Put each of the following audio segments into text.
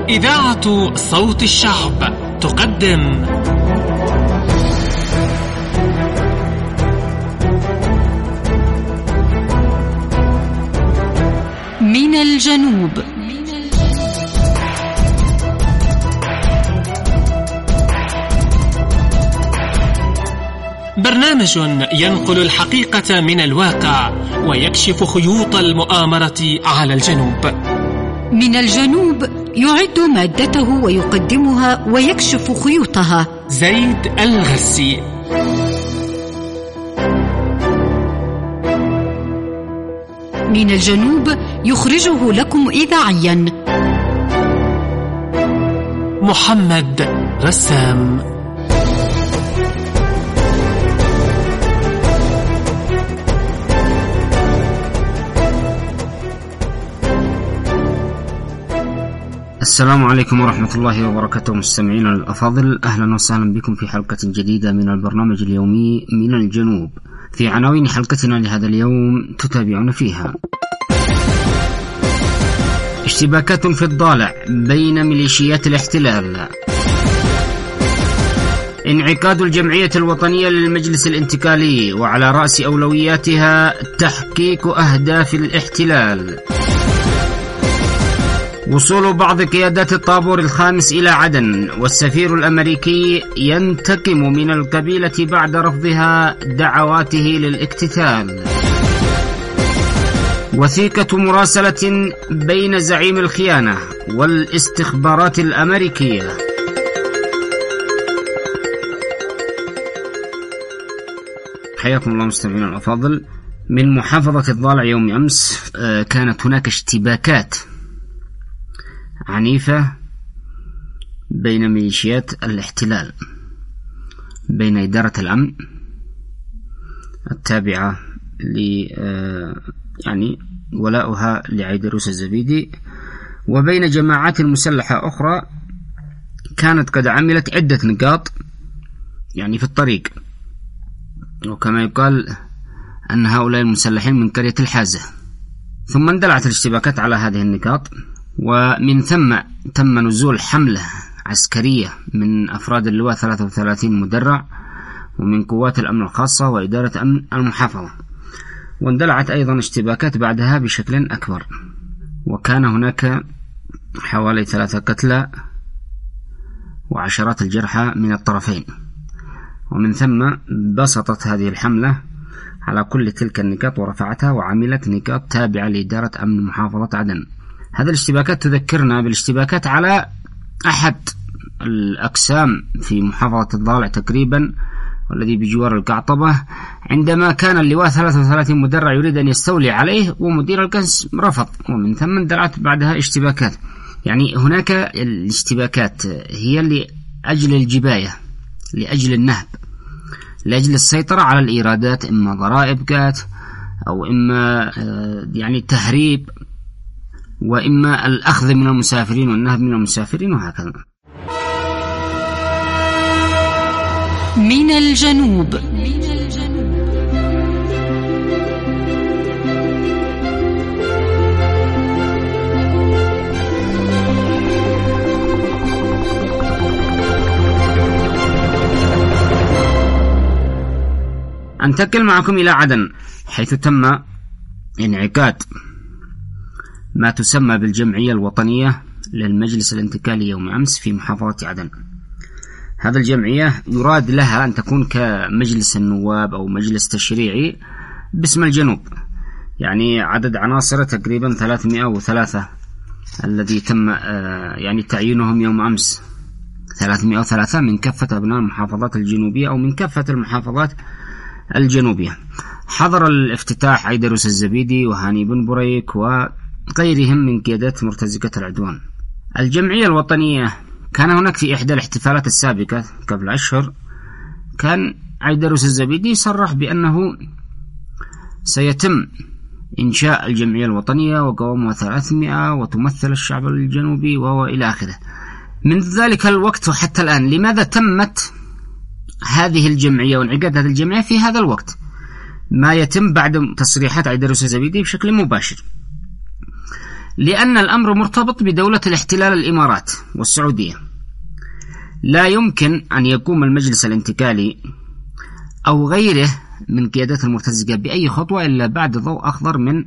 إذاعة صوت الشعب تقدم من الجنوب. برنامج ينقل الحقيقة من الواقع ويكشف خيوط المؤامرة على الجنوب. من الجنوب يعد مادته ويقدمها ويكشف خيوطها زيد الغسي. من الجنوب يخرجه لكم إذاعيا محمد رسام. السلام عليكم ورحمة الله وبركاته مستمعينا الأفاضل، أهلا وسهلا بكم في حلقة جديدة من البرنامج اليومي من الجنوب. في عناوين حلقتنا لهذا اليوم تتابعون فيها: اشتباكات في الضالع بين ميليشيات الاحتلال، انعقاد الجمعية الوطنية للمجلس الانتقالي وعلى رأس أولوياتها تحقيق أهداف الاحتلال، وصول بعض قيادات الطابور الخامس إلى عدن، والسفير الأمريكي ينتقم من القبيلة بعد رفضها دعواته للاقتتال، وثيقة مراسلة بين زعيم الخيانة والاستخبارات الأمريكية. حياكم الله مستمعينا الأفاضل. من محافظة الضالع يوم أمس كانت هناك اشتباكات عنيفة بين ميليشيات الاحتلال، بين إدارة الأمن التابعة يعني ولاؤها لعيدروس الزبيدي، وبين جماعات مسلحة أخرى كانت قد عملت عدة نقاط يعني في الطريق، وكما يقال أن هؤلاء المسلحين من قرية الحازة. ثم اندلعت الاشتباكات على هذه النقاط، ومن ثم تم نزول حملة عسكرية من أفراد اللواء 33 مدرع ومن قوات الأمن الخاصة وإدارة أمن المحافظة، واندلعت أيضا اشتباكات بعدها بشكل أكبر، وكان هناك حوالي 3 قتلى وعشرات الجرحى من الطرفين. ومن ثم بسطت هذه الحملة على كل تلك النقاط ورفعتها وعملت نقاط تابعة لإدارة أمن محافظة عدن. هذه الاشتباكات تذكرنا بالاشتباكات على أحد الأقسام في محافظة الضالع تقريبا، والذي بجوار القعطبة، عندما كان اللواء 33 مدرع يريد أن يستولي عليه ومدير القنص رفض، ومن ثم اندلعت بعدها اشتباكات. يعني هناك الاشتباكات هي لأجل الجباية، لأجل النهب، لأجل السيطرة على الإيرادات، إما ضرائب كات أو إما يعني تهريب، وإما الأخذ من المسافرين والنهب من المسافرين، وهكذا. من الجنوب. أنتقل معكم إلى عدن، حيث تم انعقاد ما تسمى بالجمعية الوطنية للمجلس الانتقالي يوم أمس في محافظة عدن. هذا الجمعية يراد لها أن تكون كمجلس النواب أو مجلس تشريعي باسم الجنوب، يعني عدد عناصر تقريبا 303 الذي تم يعني تعيينهم يوم أمس، 303 من كافة أبناء المحافظات الجنوبية أو من كافة المحافظات الجنوبية. حضر الافتتاح عيدروس الزبيدي وهاني بن بريك وغيرهم من قيادات مرتزقة العدوان. الجمعية الوطنية كان هناك في إحدى الاحتفالات السابقة قبل أشهر، كان عيدروس الزبيدي صرح بأنه سيتم إنشاء الجمعية الوطنية وقوامها 300 وتمثل الشعب الجنوبي وإلى آخره. من ذلك الوقت وحتى الآن لماذا تمت هذه الجمعية وانعقاد هذه الجمعية في هذا الوقت؟ ما يتم بعد تصريحات عيدروس الزبيدي بشكل مباشر. لأن الأمر مرتبط بدولة الاحتلال الإمارات والسعودية. لا يمكن أن يقوم المجلس الانتقالي أو غيره من قيادات المرتزقة بأي خطوة إلا بعد ضوء أخضر من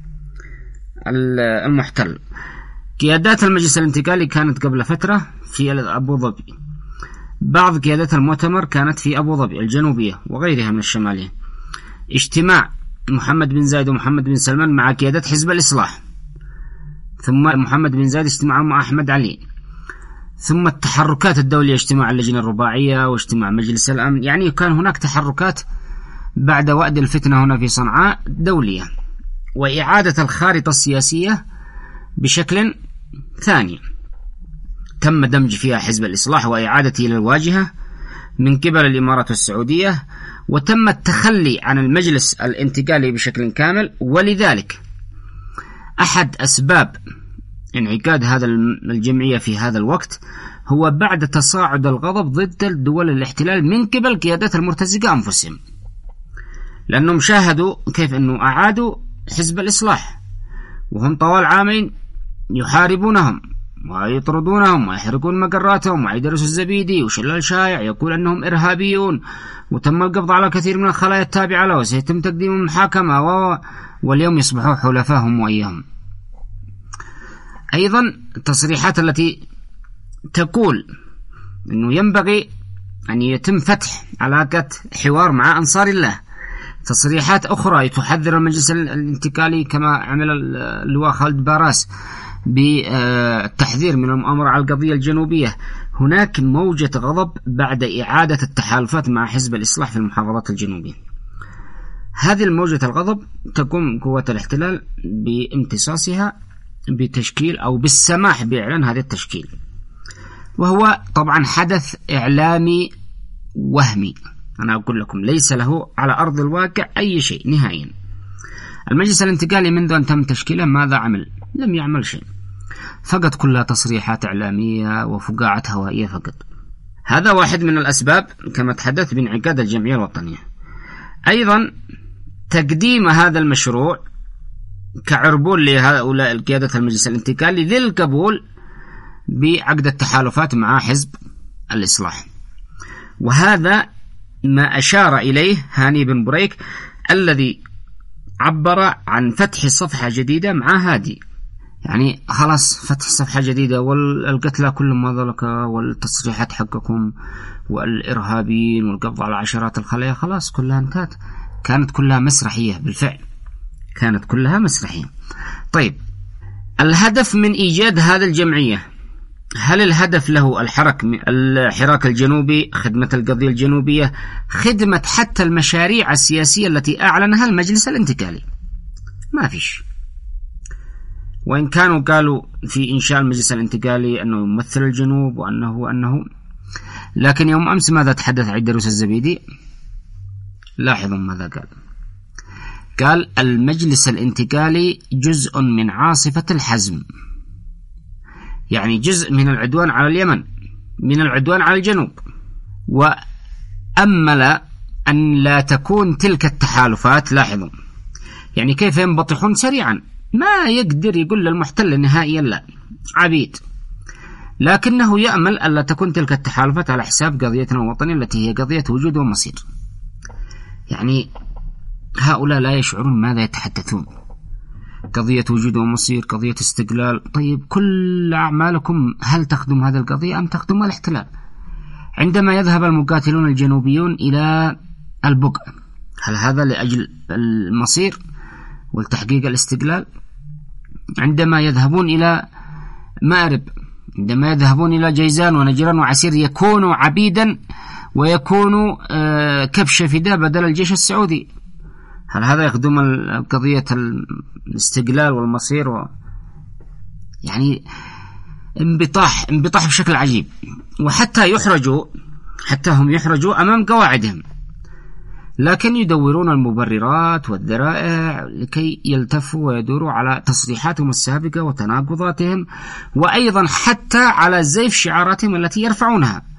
المحتل. قيادات المجلس الانتقالي كانت قبل فترة في أبو ظبي، بعض قيادات المؤتمر كانت في أبو ظبي الجنوبية وغيرها من الشمالية. اجتماع محمد بن زايد ومحمد بن سلمان مع قيادات حزب الإصلاح، ثم محمد بن زايد اجتماع مع أحمد علي، ثم التحركات الدولية، اجتماع اللجنة الرباعية واجتماع مجلس الأمن. يعني كان هناك تحركات بعد وأد الفتنة هنا في صنعاء دولية، وإعادة الخارطة السياسية بشكل ثاني. تم دمج فيها حزب الإصلاح وإعادته إلى الواجهة من قبل الإمارات والسعودية، وتم التخلي عن المجلس الانتقالي بشكل كامل. ولذلك أحد أسباب انعقاد هذا الجمعية في هذا الوقت هو بعد تصاعد الغضب ضد دول الاحتلال من قبل قيادات المرتزقة أنفسهم، لأنهم شاهدوا كيف أنه أعادوا حزب الإصلاح وهم طوال عامين يحاربونهم ويطردونهم ويحرقون مقراتهم، وعيدروس الزبيدي وشلال شايع يقول أنهم إرهابيون، وتم القبض على كثير من الخلايا التابعة له وسيتم تقديم المحاكمة، واليوم يصبحوا حلفاهم وإياهم. أيضا التصريحات التي تقول أنه ينبغي أن يتم فتح علاقة حوار مع أنصار الله، تصريحات أخرى تحذر المجلس الانتقالي كما عمل اللواء خالد باراس بالتحذير من المؤامرة على القضية الجنوبية. هناك موجة غضب بعد إعادة التحالفات مع حزب الإصلاح في المحافظات الجنوبية. هذه الموجة الغضب تقوم قوات الاحتلال بامتصاصها بتشكيل أو بالسماح بإعلان هذا التشكيل، وهو طبعا حدث إعلامي وهمي. أنا أقول لكم ليس له على أرض الواقع أي شيء نهائيا. المجلس الانتقالي منذ أن تم تشكيله ماذا عمل؟ لم يعمل شيء، فقط كلها تصريحات إعلامية وفقاعات هوائية فقط. هذا واحد من الأسباب كما تحدث بانعقاد الجمعية الوطنية. أيضا تقديم هذا المشروع كعربون لهؤلاء القيادة المجلس الانتقالي للقبول بعقد التحالفات مع حزب الإصلاح، وهذا ما أشار إليه هاني بن بريك الذي عبر عن فتح صفحة جديدة مع هادي. يعني خلاص فتح صفحة جديدة، والقتلى كلهم هذولك والتصريحات حقكم والإرهابيين والقبض على عشرات الخلايا خلاص كلها انتهت. كانت كلها مسرحية، بالفعل كانت كلها مسرحية. طيب الهدف من إيجاد هذه الجمعية، هل الهدف له الحراك الجنوبي، خدمة القضية الجنوبية، خدمة حتى المشاريع السياسية التي أعلنها المجلس الانتقالي؟ ما فيش. وإن كانوا قالوا في إنشاء المجلس الانتقالي أنه يمثل الجنوب وأنه لكن يوم أمس ماذا تحدث عيدروس الزبيدي؟ لاحظوا ماذا قال المجلس الانتقالي جزء من عاصفة الحزم، يعني جزء من العدوان على اليمن، من العدوان على الجنوب، وأمل أن لا تكون تلك التحالفات. لاحظوا يعني كيف ينبطحون سريعا، ما يقدر يقول للمحتل نهائيا لا، عبيد، لكنه يأمل أن لا تكون تلك التحالفات على حساب قضيتنا الوطنية التي هي قضية وجود ومصير. يعني هؤلاء لا يشعرون ماذا يتحدثون. قضية وجود ومصير، قضية استقلال. طيب كل أعمالكم هل تخدم هذا القضية أم تخدم الاحتلال؟ عندما يذهب المقاتلون الجنوبيون إلى البقع، هل هذا لأجل المصير والتحقيق الاستقلال؟ عندما يذهبون إلى مأرب، عندما يذهبون إلى جيزان ونجران وعسير، يكونوا عبيدا ويكونوا كبش فداء بدل الجيش السعودي. هل هذا يخدم قضية الاستقلال والمصير يعني انبطاح بشكل عجيب. وحتى هم يحرجوا أمام قواعدهم، لكن يدورون المبررات والذرائع لكي يلتفوا ويدوروا على تصريحاتهم السابقة وتناقضاتهم، وأيضا حتى على زيف شعاراتهم التي يرفعونها.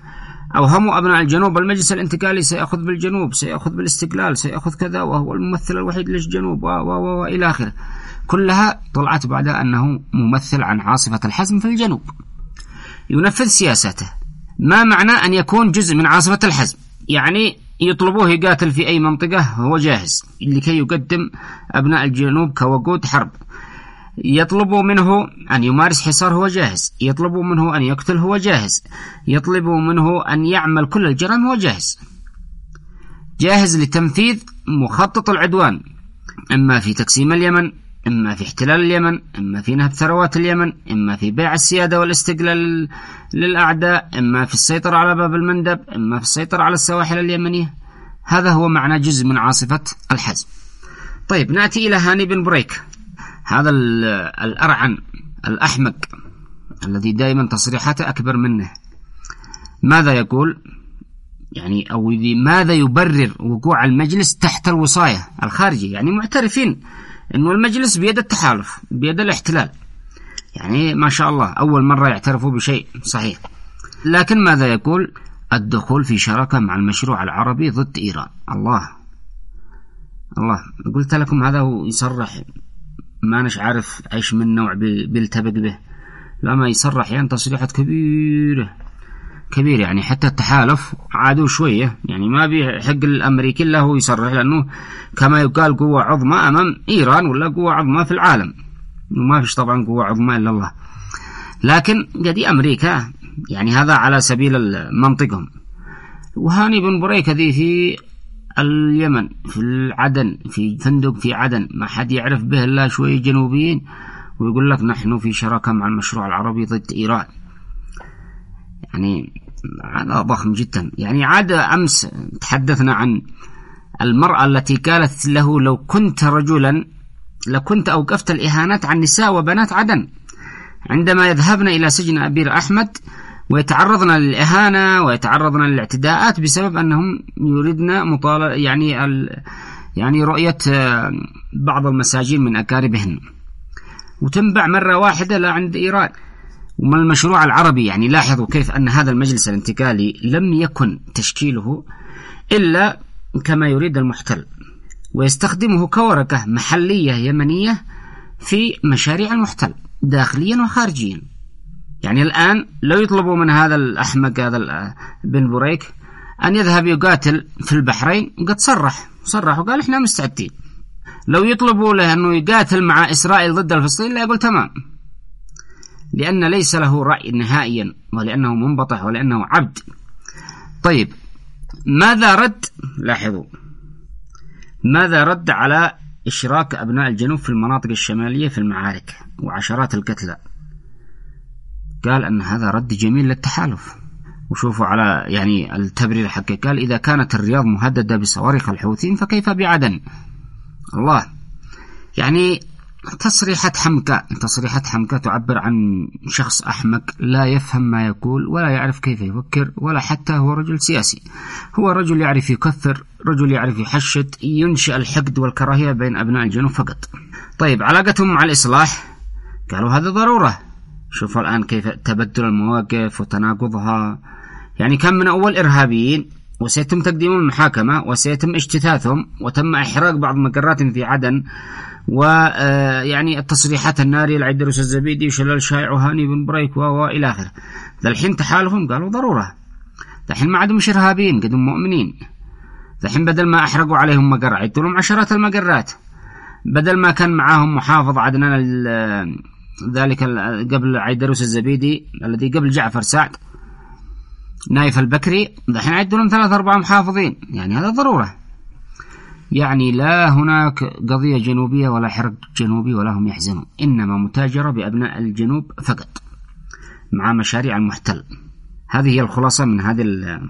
أوهموا أبناء الجنوب المجلس الانتقالي سيأخذ بالجنوب، سيأخذ بالاستقلال، سيأخذ كذا، وهو الممثل الوحيد للجنوب وإلى آخره. كلها طلعت بعدها أنه ممثل عن عاصفة الحزم في الجنوب، ينفذ سياساته. ما معنى أن يكون جزء من عاصفة الحزم؟ يعني يطلبوه يقاتل في أي منطقة هو جاهز لكي يقدم أبناء الجنوب كوقود حرب، يطلبوا منه أن يمارس حصار هو جاهز، يطلبوا منه أن يقتل هو جاهز، يطلبوا منه أن يعمل كل الجرائم هو جاهز، جاهز لتنفيذ مخطط العدوان، إما في تقسيم اليمن، إما في احتلال اليمن، إما في نهب ثروات اليمن، إما في بيع السيادة والاستقلال للأعداء، إما في السيطرة على باب المندب، إما في السيطرة على السواحل اليمنية. هذا هو معنى جزء من عاصفة الحزم. طيب نأتي إلى هاني بن بريك، هذا الأرعن الأحمق الذي دائما تصريحاته أكبر منه. ماذا يقول؟ يعني أو ماذا يبرر وقوع المجلس تحت الوصاية الخارجية؟ يعني معترفين أنه المجلس بيد التحالف، بيد الاحتلال، يعني ما شاء الله أول مرة يعترفوا بشيء صحيح. لكن ماذا يقول؟ الدخول في شراكة مع المشروع العربي ضد إيران. الله قلت لكم هذا هو يصرح، ما نش عارف ايش من نوع بيلتبق به، لما يصرح يعني تصريحات كبيرة يعني حتى التحالف عادوا شوية، يعني ما بيحق الأمريكي إلا هو يصرح، لأنه كما يقال قوة عظمى أمام إيران ولا قوة عظمى في العالم، وما فيش طبعا قوة عظمى إلا الله. لكن قدي أمريكا يعني هذا على سبيل منطقهم. وهاني بن بريك ذي في اليمن، في عدن، في فندق في عدن، ما حد يعرف به إلا شوية جنوبيين، ويقول لك نحن في شراكة مع المشروع العربي ضد إيران. يعني هذا ضخم جدا. يعني عاد أمس تحدثنا عن المرأة التي قالت له لو كنت رجلا لكنت أوقفت الإهانات عن نساء وبنات عدن عندما يذهبن إلى سجن أبير أحمد ويتعرضن للإهانة ويتعرضن للاعتداءات بسبب أنهم يريدن مطالبة يعني رؤية بعض المساجين من أقاربهن، وتنبع مرة واحدة لا عند إيران. ومن المشروع العربي، يعني لاحظوا كيف أن هذا المجلس الانتقالي لم يكن تشكيله إلا كما يريد المحتل، ويستخدمه كورقة محلية يمنية في مشاريع المحتل داخليا وخارجيا. يعني الآن لو يطلبوا من هذا الأحمق هذا بن بريك أن يذهب يقاتل في البحرين، قد صرح وقال إحنا مستعدين. لو يطلبوا له أنه يقاتل مع إسرائيل ضد الفلسطينيين لا يقول تمام، لأن ليس له رأي نهائيا، ولأنه منبطح، ولأنه عبد. طيب ماذا رد؟ لاحظوا ماذا رد على إشراك أبناء الجنوب في المناطق الشمالية في المعارك وعشرات القتلى. قال أن هذا رد جميل للتحالف. وشوفوا على يعني التبرير حقه، قال إذا كانت الرياض مهددة بصواريخ الحوثيين فكيف بعدن؟ الله، يعني تصريحات حمكاء تعبر عن شخص أحمق لا يفهم ما يقول ولا يعرف كيف يفكر، ولا حتى هو رجل سياسي. هو رجل يعرف يكثر، رجل يعرف يحشد، ينشئ الحقد والكراهية بين أبناء الجنوب فقط. طيب علاقتهم مع الإصلاح، قالوا هذا ضرورة. شوفوا الآن كيف تبدل المواقف وتناقضها. يعني كان من أول إرهابيين وسيتم تقديمهم المحاكمة وسيتم اجتثاثهم وتم إحراق بعض مقراتهم في عدن، ويعني التصريحات النارية لعيدروس الزبيدي وشلال شايع وهاني بن بريك وإلى آخره. ذا الحين تحالفهم قالوا ضرورة. ذا الحين ما عندهم مش إرهابيين، قدهم مؤمنين. ذا الحين بدل ما أحرقوا عليهم مقر عيدوا لهم عشرات المقرات. بدل ما كان معاهم محافظ عدنان ذلك قبل عيدروس الزبيدي الذي قبل جعفر سعد نايف البكري، الحين عدوا لهم 3-4 محافظين. يعني هذا ضرورة. يعني لا هناك قضية جنوبية ولا حرق جنوبي ولا هم يحزنون، إنما متاجرة بأبناء الجنوب فقط مع مشاريع المحتل. هذه هي الخلاصة من هذه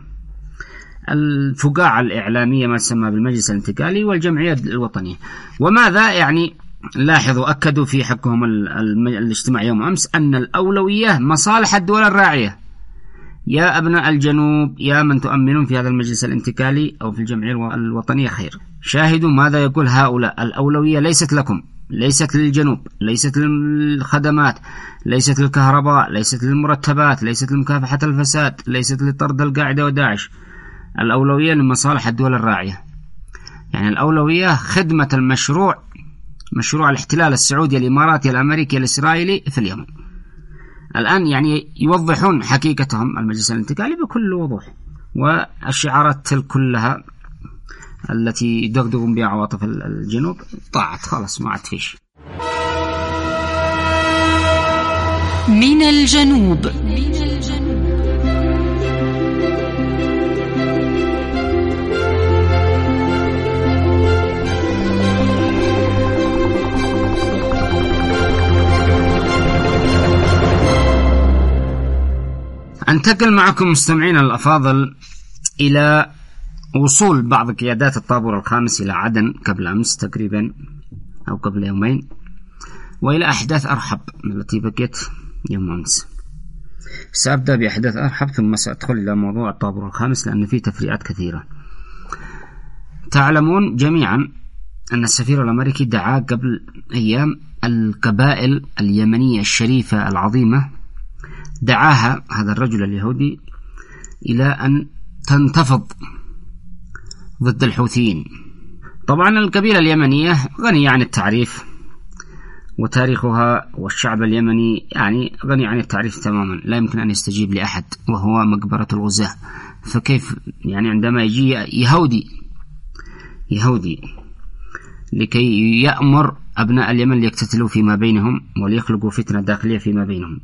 الفقاعة الإعلامية ما تسمى بالمجلس الانتقالي والجمعية الوطنية. وماذا يعني؟ لاحظوا أكدوا في حقهم الاجتماع يوم أمس أن الأولوية مصالح الدول الراعية. يا أبناء الجنوب، يا من تؤمنون في هذا المجلس الانتقالي أو في الجمعية الوطنية خير، شاهدوا ماذا يقول هؤلاء. الأولوية ليست لكم، ليست للجنوب، ليست للخدمات، ليست للكهرباء، ليست للمرتبات، ليست لمكافحة الفساد، ليست لطرد القاعدة وداعش. الأولوية لمصالح الدول الراعية. يعني الأولوية خدمة المشروع، مشروع الاحتلال السعودي الإماراتي الأمريكي الإسرائيلي في اليمن. الآن يعني يوضحون حقيقتهم المجلس الانتقالي بكل وضوح، والشعارات كلها التي يدغدغون بها عواطف الجنوب طاعت، خلاص ما عاد فيش. من الجنوب. أنتقل معكم مستمعين الأفاضل إلى وصول بعض قيادات الطابور الخامس إلى عدن قبل أمس تقريبا أو قبل يومين، وإلى أحداث أرحب التي بقيت يوم أمس. سأبدأ بأحداث أرحب ثم سأدخل إلى موضوع الطابور الخامس لأن فيه تفريعات كثيرة. تعلمون جميعا أن السفير الأمريكي دعا قبل أيام القبائل اليمنية الشريفة العظيمة، دعاها هذا الرجل اليهودي إلى أن تنتفض ضد الحوثيين. طبعا القبيلة اليمنية غنية عن التعريف، وتاريخها والشعب اليمني يعني غني عن التعريف تماما، لا يمكن أن يستجيب لأحد، وهو مقبرة الغزاة. فكيف يعني عندما يجي يهودي لكي يأمر أبناء اليمن ليقتتلوا فيما بينهم وليخلقوا فتنة داخلية فيما بينهم؟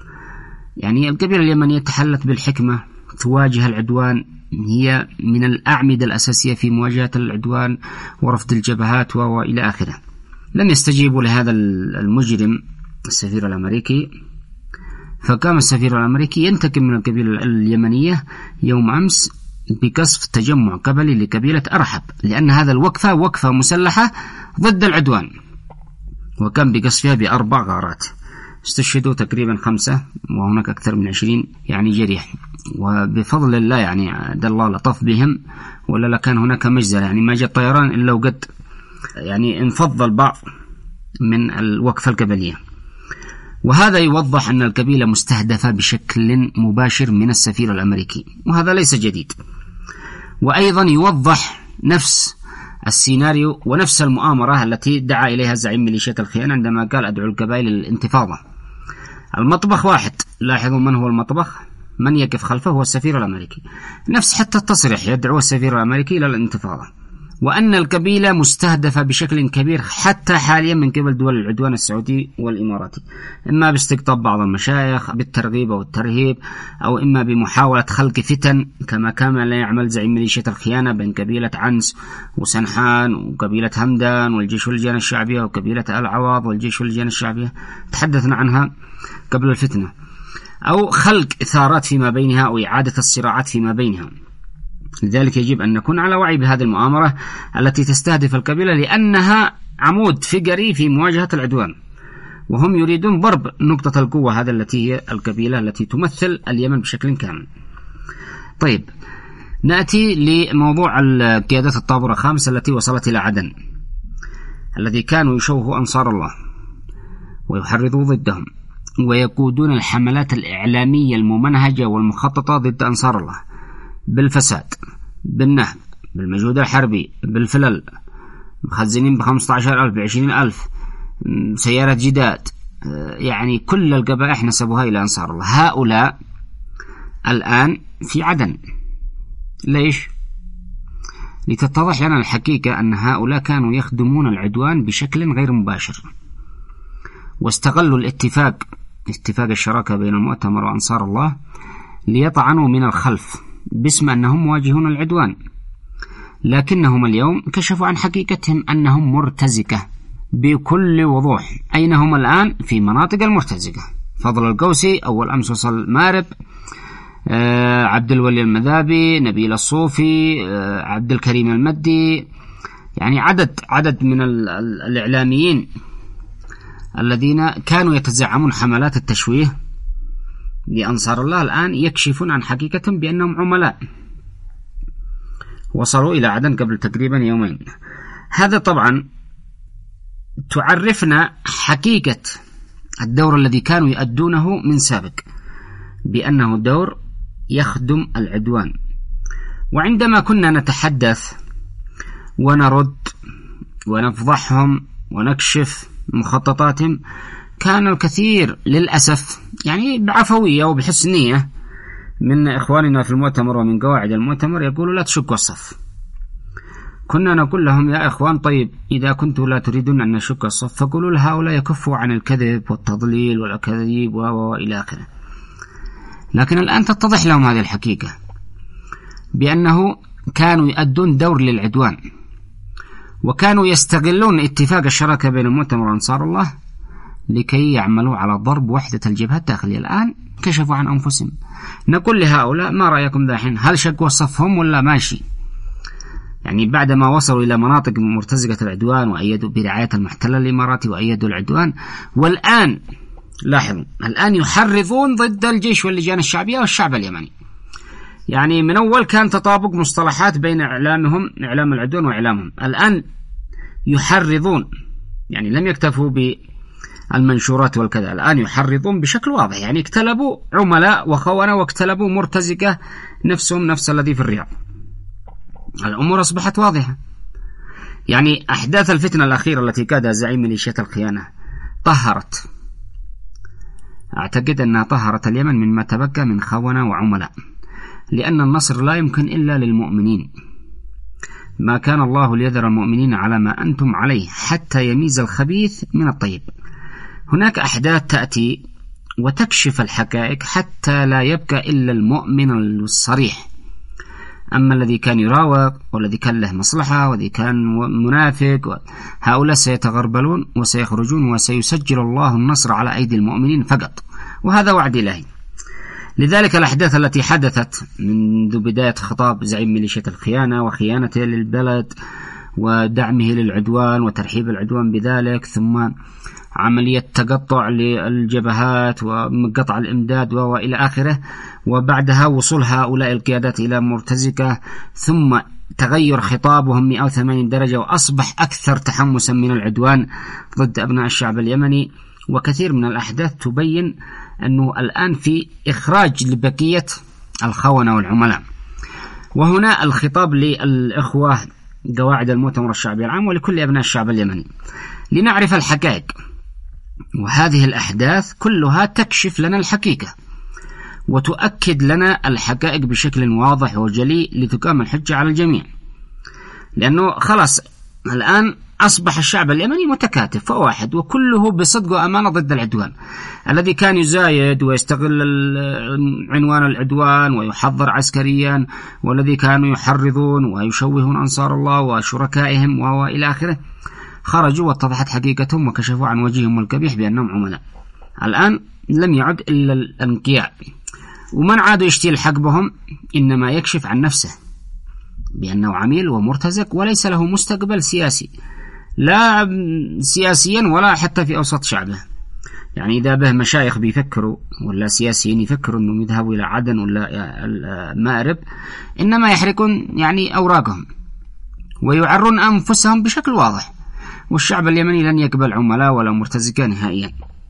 يعني القبيلة اليمنية تحلت بالحكمة، تواجه العدوان، هي من الأعمدة الأساسية في مواجهة العدوان ورفض الجبهات وإلى آخره. لم يستجيبوا لهذا المجرم السفير الأمريكي، فقام السفير الأمريكي ينتقم من القبيلة اليمنية يوم أمس بقصف تجمع قبلي لقبيلة أرحب، لأن هذا الوقفة وقفة مسلحة ضد العدوان، وكان بقصفها ب4 غارات. استشهدوا تقريبا 5، وهناك أكثر من 20 يعني جريح، وبفضل الله يعني الله لطف بهم، ولا لكان هناك مجزرة، يعني ما جاء الطيران إلا وقد يعني انفض البعض من الوقفة القبلية. وهذا يوضح أن القبيلة مستهدفة بشكل مباشر من السفير الأمريكي، وهذا ليس جديد. وأيضا يوضح نفس السيناريو ونفس المؤامرة التي دعا إليها زعيم ميليشيات الخيانة عندما قال أدعو القبائل للانتفاضة. المطبخ واحد، لاحظوا من هو المطبخ، من يقف خلفه هو السفير الأمريكي. نفس حتى التصريح يدعو السفير الأمريكي إلى الانتفاضة. وأن القبيلة مستهدفة بشكل كبير حتى حاليا من قبل دول العدوان السعودي والإماراتي، إما باستقطاب بعض المشايخ بالترغيب أو الترهيب، أو إما بمحاولة خلق فتن كما كان يعمل زعيم ميليشيا الخيانة بين قبيلة عنس وسنحان وقبيلة همدان والجيش واللجان الشعبية وقبيلة العواض والجيش واللجان الشعبية، تحدثنا عنها قبل الفتنة، أو خلق إثارات فيما بينها أو إعادة الصراعات فيما بينها. لذلك يجب أن نكون على وعي بهذه المؤامرة التي تستهدف القبيلة، لأنها عمود فقري في مواجهة العدوان، وهم يريدون ضرب نقطة القوة هذا التي هي القبيلة التي تمثل اليمن بشكل كامل. طيب، نأتي لموضوع قيادات الطابور الخامس التي وصلت إلى عدن، الذي كانوا يشوهوا أنصار الله ويحرضوا ضدهم ويقودون الحملات الإعلامية الممنهجة والمخططة ضد أنصار الله بالفساد، بالنهب، بالمجهود الحربي، بالفلل، مخزنين ب15,000 ب20,000 سيارة جداد، يعني كل القبائح نسبوها إلى أنصار الله. هؤلاء الآن في عدن. ليش؟ لتتضح لنا الحقيقة أن هؤلاء كانوا يخدمون العدوان بشكل غير مباشر، واستغلوا اتفاق الشراكة بين المؤتمر وأنصار الله ليطعنوا من الخلف باسم أنهم مواجهون العدوان، لكنهم اليوم كشفوا عن حقيقتهم أنهم مرتزقة بكل وضوح. أين هم الآن؟ في مناطق المرتزقة. فضل القوسي أول أمس وصل مارب، عبد الولي المذابي، نبيل الصوفي، عبد الكريم المدي، يعني عدد من الإعلاميين الذين كانوا يتزعمون حملات التشويه لأنصار الله الآن يكشفون عن حقيقتهم بأنهم عملاء، وصلوا إلى عدن قبل تقريبا يومين. هذا طبعا تعرفنا حقيقة الدور الذي كانوا يؤدونه من سابق بأنه دور يخدم العدوان. وعندما كنا نتحدث ونرد ونفضحهم ونكشف مخططاتهم، كان الكثير للأسف يعني بعفوية وبحسنية من إخواننا في المؤتمر ومن قواعد المؤتمر يقولوا لا تشكوا الصف. كنا نقول لهم يا إخوان طيب إذا كنتم لا تريدون أن نشك الصف فقولوا لهؤلاء يكفوا عن الكذب والتضليل والأكاذيب وإلى آخره. لكن الآن تتضح لهم هذه الحقيقة بأنه كانوا يؤدون دور للعدوان، وكانوا يستغلون اتفاق الشراكة بين المؤتمر وأنصار الله لكي يعملوا على ضرب وحدة الجبهة الداخلية. الآن كشفوا عن أنفسهم. نقول لهؤلاء ما رأيكم دحين، هل شكوا صفهم ولا ماشي؟ يعني بعدما وصلوا إلى مناطق مرتزقة العدوان وأيدوا برعاية المحتل الإماراتي وأيدوا العدوان، والآن لاحظوا الآن يحرضون ضد الجيش واللجان الشعبية والشعب اليمني. يعني من أول كان تطابق مصطلحات بين إعلامهم، إعلام العدوان وإعلامهم، الآن يحرضون، يعني لم يكتفوا بالمنشورات والكذا، الآن يحرضون بشكل واضح. يعني اكتلبوا عملاء وخونة واكتلبوا مرتزقة نفسهم نفس الذي في الرياض. الأمور أصبحت واضحة. يعني أحداث الفتنة الأخيرة التي كاد زعيم ميليشيات الخيانة طهرت، أعتقد أنها طهرت اليمن مما تبقى من خونة وعملاء، لأن النصر لا يمكن إلا للمؤمنين. ما كان الله ليذر المؤمنين على ما أنتم عليه حتى يميز الخبيث من الطيب. هناك أحداث تأتي وتكشف الحقائق حتى لا يبقى إلا المؤمن الصريح. أما الذي كان يراوغ والذي كان له مصلحة والذي كان منافق، هؤلاء سيتغربلون وسيخرجون وسيسجل الله النصر على أيدي المؤمنين فقط، وهذا وعد إلهي. لذلك الأحداث التي حدثت منذ بداية خطاب زعيم ميليشيات الخيانة وخيانته للبلد ودعمه للعدوان وترحيب العدوان بذلك، ثم عملية تقطع للجبهات وقطع الإمداد وإلى آخره، وبعدها وصول هؤلاء القيادات إلى مرتزقة، ثم تغير خطابهم 180 درجة وأصبح أكثر تحمسا من العدوان ضد أبناء الشعب اليمني. وكثير من الأحداث تبين أنه الآن في إخراج لبقية الخونة والعملاء. وهنا الخطاب للإخوة قواعد المؤتمر الشعبي العام ولكل أبناء الشعب اليمني لنعرف الحقائق، وهذه الأحداث كلها تكشف لنا الحقيقة وتؤكد لنا الحقائق بشكل واضح وجلي لتقام الحجة على الجميع. لأنه خلاص الآن أصبح الشعب اليمني متكاتف فواحد، وكله بصدق وأمانة ضد العدوان الذي كان يزايد ويستغل عنوان العدوان ويحضر عسكريا، والذي كانوا يحرضون ويشوهون أنصار الله وشركائهم وإلى آخره. خرجوا واتضحت حقيقتهم وكشفوا عن وجههم القبيح بأنهم عملاء. الآن لم يعد إلا الانقياء، ومن عاد يشتيل حقبهم إنما يكشف عن نفسه بأنه عميل ومرتزق وليس له مستقبل سياسي، لا سياسيا ولا حتى في أوسط شعبه. يعني إذا به مشايخ بيفكروا ولا سياسيين يفكروا أنهم يذهبوا إلى عدن ولا المأرب، إنما يحرقون يعني أوراقهم ويعرون أنفسهم بشكل واضح. والشعب اليمني لن يقبل عملاء ولا مرتزقة نهائيا،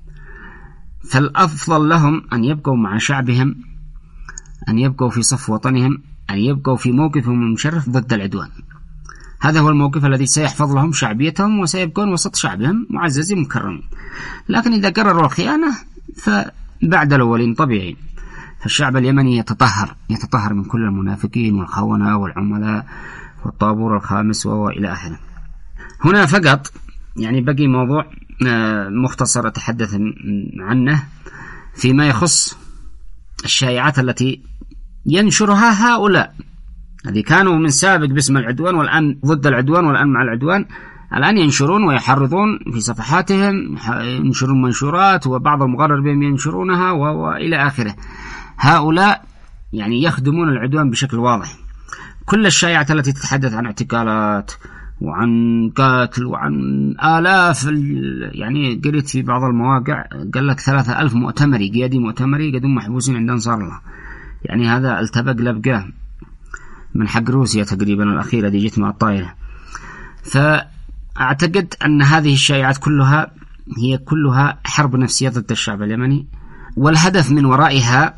فالأفضل لهم أن يبقوا مع شعبهم، أن يبقوا في صف وطنهم، أن يبقوا في موقفهم المشرف ضد العدوان. هذا هو الموقف الذي سيحفظ لهم شعبيتهم وسيبقون وسط شعبهم معززين مكرمين. لكن إذا قرروا الخيانة فبعد الأولين طبيعي. فالشعب اليمني يتطهر من كل المنافقين والخونة والعملاء والطابور الخامس وإلى آخره. هنا فقط يعني بقي موضوع مختصر أتحدث عنه فيما يخص الشائعات التي ينشرها هؤلاء الذي كانوا من سابق باسم العدوان والآن ضد العدوان والآن مع العدوان. الآن ينشرون ويحرضون في صفحاتهم، ينشرون منشورات وبعض المغرر بهم ينشرونها وإلى آخره. هؤلاء يعني يخدمون العدوان بشكل واضح. كل الشائعات التي تتحدث عن اعتقالات وعن قتل وعن آلاف، يعني قريت في بعض المواقع قال لك 3000 مؤتمري قيادي مؤتمري قدهم محبوسين عند أنصار الله. يعني هذا التبق لبقاه من حق روسيا تقريبا الأخيرة دي جت مع الطائرة. أعتقد أن هذه الشائعات كلها هي كلها حرب نفسية ضد الشعب اليمني، والهدف من ورائها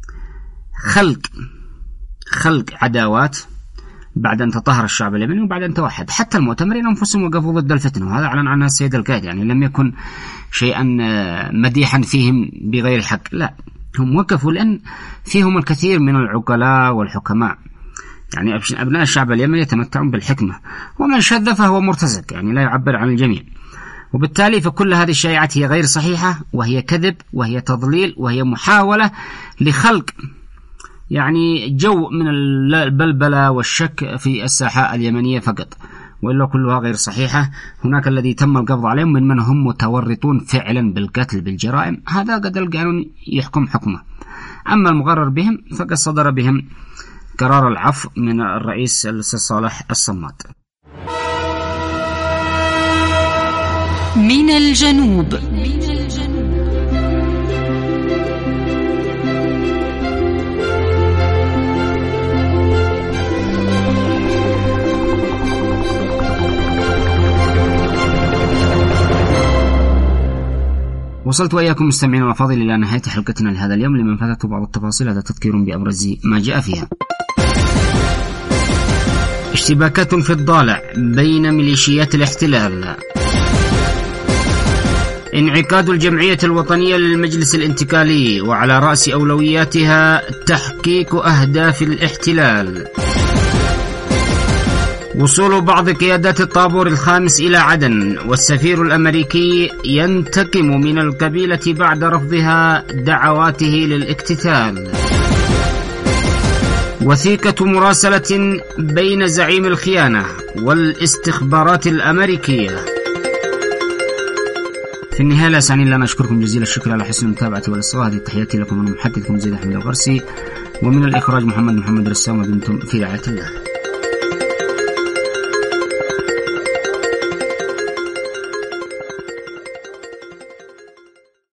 خلق عداوات بعد أن تطهر الشعب اليمني وبعد أن توحد. حتى المؤتمرين أنفسهم وقفوا ضد الفتنة، وهذا أعلن عنها السيد القائد، يعني لم يكن شيئا مديحا فيهم بغير حق، لا، هم وقفوا لأن فيهم الكثير من العقلاء والحكماء، يعني أبناء الشعب اليمني يتمتعون بالحكمة، ومن شذ فهو مرتزق، يعني لا يعبر عن الجميع. وبالتالي فكل هذه الشائعات هي غير صحيحة، وهي كذب، وهي تضليل، وهي محاولة لخلق يعني جو من البلبلة والشك في الساحة اليمنية فقط، وإلا كلها غير صحيحة. هناك الذي تم القبض عليهم من هم متورطون فعلا بالقتل بالجرائم، هذا قد القانون يحكم حكمه. أما المغرر بهم فقد صدر بهم قرار العفو من الرئيس صالح الصماد. من الجنوب. وصلت وإياكم مستمعين الأفاضل إلى نهاية حلقتنا لهذا اليوم. لمن فاتته بعض التفاصيل هذا تذكير بأبرز ما جاء فيها. اشتباكات في الضالع بين ميليشيات الاحتلال. انعقاد الجمعية الوطنية للمجلس الانتقالي وعلى رأس أولوياتها تحقيق أهداف الاحتلال. وصول بعض قيادات الطابور الخامس إلى عدن، والسفير الأمريكي ينتقم من القبيلة بعد رفضها دعواته للاقتتال. وثيقة مراسلة بين زعيم الخيانة والاستخبارات الأمريكية. في النهاية لا يسعني إلا أن أشكركم جزيل الشكر على حسن المتابعة والإصغاء. هذه تحياتي لكم، أنا محدثكم زيد أحمد الغرسي، ومن الإخراج محمد رسام، ودمتم في رعاية الله.